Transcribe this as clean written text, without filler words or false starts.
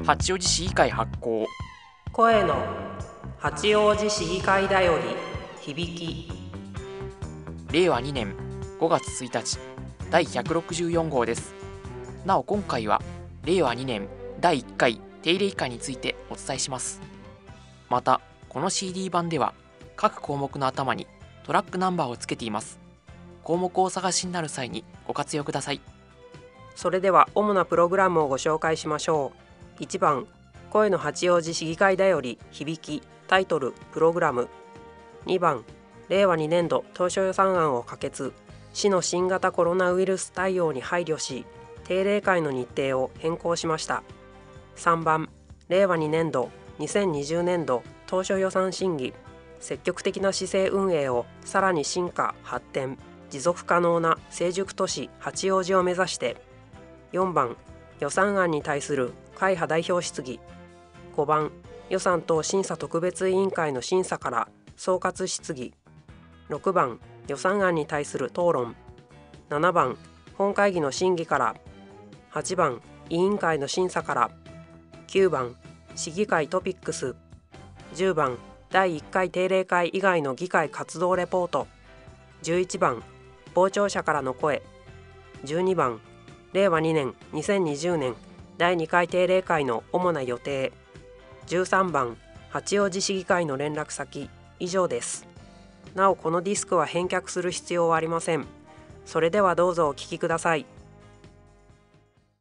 八王子市議会発行声の八王子市議会だより響き。 令和2年5月1日第164号です。なお今回は令和2年第1回定例会についてお伝えします。またこの CD 版では各項目の頭にトラックナンバーをつけています。項目をお探しになる際にご活用ください。 それでは主なプログラムをご紹介しましょう。1番、声の八王子市議会だより響き。タイトル、プログラム。2番、令和2年度当初予算案を可決。市の新型コロナウイルス対応に配慮し、定例会の日程を変更しました。3番、令和2年度2020年度当初予算審議。積極的な市政運営をさらに進化・発展、持続可能な成熟都市八王子を目指して。4番、予算案に対する会派代表質疑。5番、予算等審査特別委員会の審査から総括質疑。6番、予算案に対する討論。7番、本会議の審議から。8番、委員会の審査から。9番、市議会トピックス。10番、第1回定例会以外の議会活動レポート。11番、傍聴者からの声。12番、令和2年2020年第2回定例会の主な予定。13番、八王子市議会の連絡先。以上です。なおこのディスクは返却する必要はありません。それではどうぞお聞きください。